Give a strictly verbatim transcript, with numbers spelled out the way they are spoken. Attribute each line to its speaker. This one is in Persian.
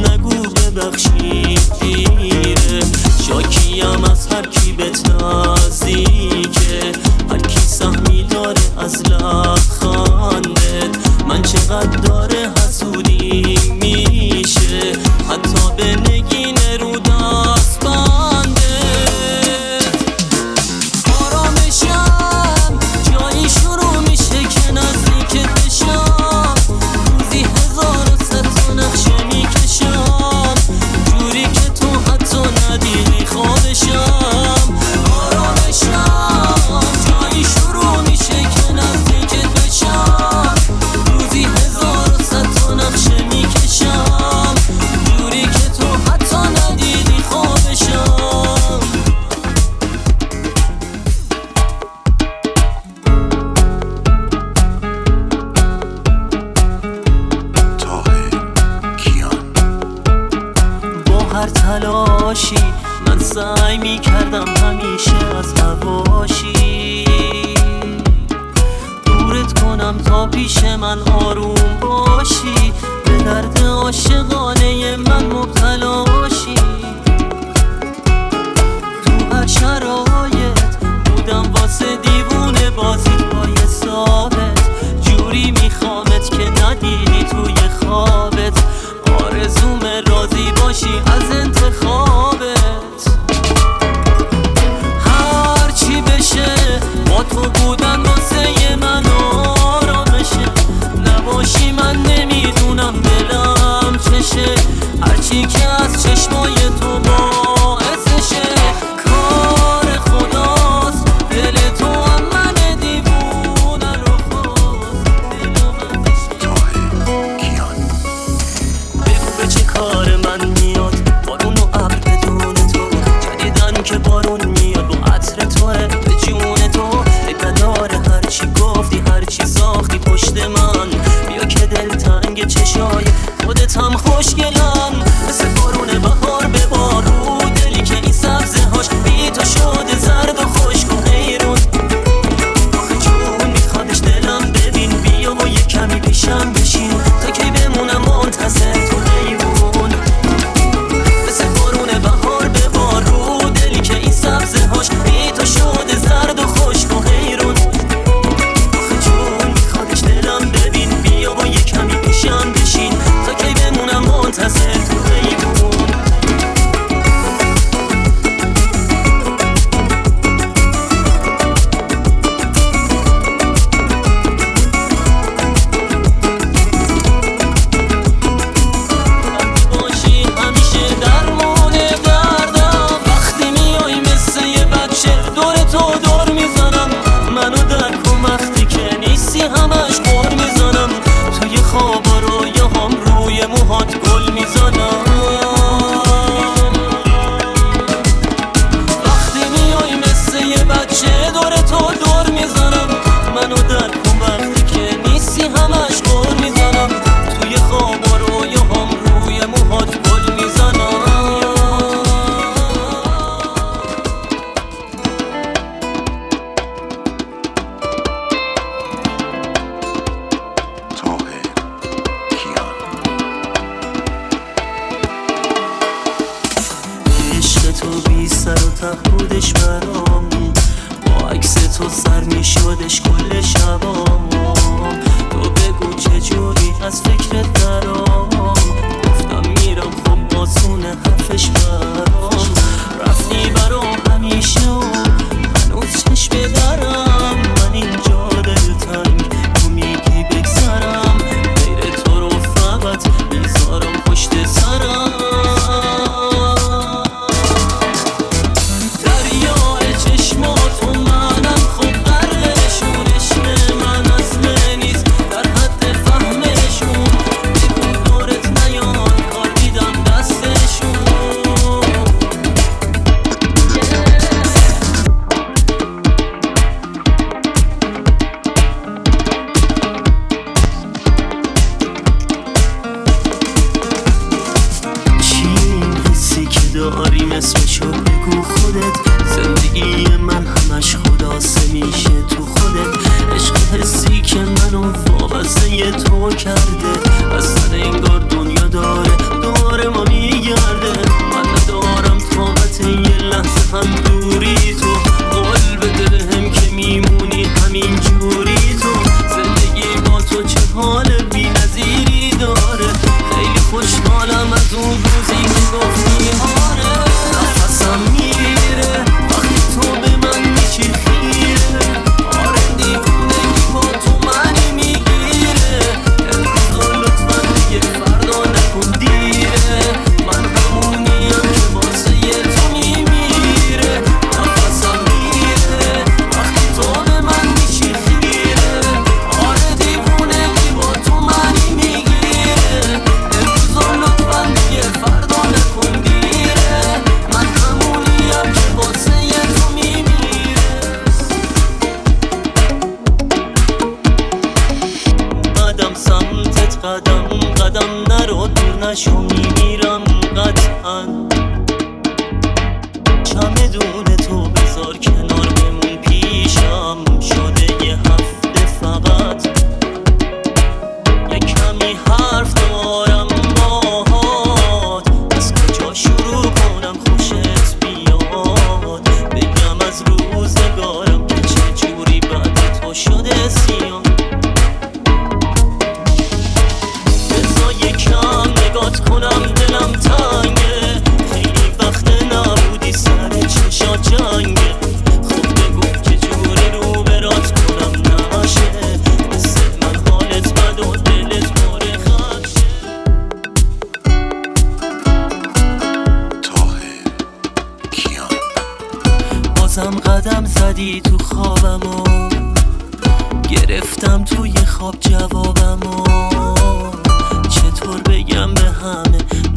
Speaker 1: نگو ببخشید دیره، شاکیم از هر کی بهت نزدیکه، هر کی سهمی داره از لبخندت. من چقدر داره حسودی میشه حتی به نگین رو دست بنده. آرامشم جایی شروع میشه که نزدیکت بشم، روزی هزار و صد تا نقشه میکشم جوری که تو حتی ندیدی خوابشم. آرامشم جایی شروع میشه که نزدیکت بشم، روزی هزار و صد تا نقشه میکشم جوری که تو حتی ندیدی خوابشم. با هر تلاشی من سعی میکردم همیشه از حواشی دورت کنم تا پیش من آروم باشی، به درد عاشقانه من مبتلاشی. تو هر شرایط بودم واسه دیوونه بازی پای ثابت، جوری میخوامت که ندیدی توی خوابت، آرزوم راضی باشی از انتخابت. هر چی بشه با تو بودن واسه من آرامشه، نباشی من نمیدونم دلم چشه، هرچی که از چشمای تو باعثشه. کار خداست دل تو هم من دیوونه رو خواست، دلم بگو به چه کار من میاد بارون و ابر بدون تو، جدیدن که بارون میاد با عطر توه به جون تو. ای نداره هرچی گفتی هرچی ساختی پشت من، بیا که دل تنگ چشای خودت هم خوشگلن، مثل بارون بهار به بارو دلی که این سبزه هاش بی تو شده زرد و خشک و حیرون. آخه جون میخوادش دلم ببین، بیا و یه کمی پیشم بشین تا کی بمونم منتظر تو حیرون، مثل بارون بهار به بارو دلی که این سبزه هاش بی تو شده زرد و خشک و حیرون. آخه جون میخوادش دلم ببین، بیا و یه کمی پیشم بشین تا کی بمونم منتظر تو حیرون. باشی همیشه درمون دردم، وقتی میای مثل یه بچه دور تو دور میزنم، منو در کن وقتی که نیستی همش قر میزنم، توی خوابا رویاهام روی موهات گل میزنم. وقتی میای مثل یه بچه دور تو دور میزنم، منو در کن وقتی که نیستی همش قر میزنم، توی خوابا رویاهام روی موهات گل میزنم. عشق تو بی سر و ته بودش برام، با عکس تو سر میشدش کل شبام. تو بگو چجوری از فکرت درام، گفتم میرم خب آسونه حرفش برام، رفتی برام همیشه و هنوز چشم درم، من اینجا دلتنگ تو میگی بگذرم، غیر تو رو فقط میذارم پشت سرم. دریای چشمات و منم خب غرقشون، عشق من اصله نیست در حد فهمشون، بگو دورت نیاد کار دیدم دستشون. چی این حسی که داریم اسمشو بگو خودت، زندگی من همش خلاصه میشه تو خودت، عشق حسی که منو وابسته تو کرده، اصلا انگار دنیا داره داره ما میمیرم قطعا. چمدون تو بذار کنار بمون پیشم، شده یه هفته فقط یه کمی حرف دارم باهات. از کجا شروع کنم خوشت بیاد، بگم از روزگارم که چجوری بعد تو شده سیاه. بذار یکم نگات کنم دلم تنگه، خیلی وقت نبودی سر چشا جنگه. خب بگو چجوری رو برات کنم نشه، مثل من حالت بد و دلت ماره خدشه.
Speaker 2: طاهر کیان
Speaker 1: بازم قدم زدی تو خوابمو، گرفتم توی خواب جوابمو. چطور بگم به همه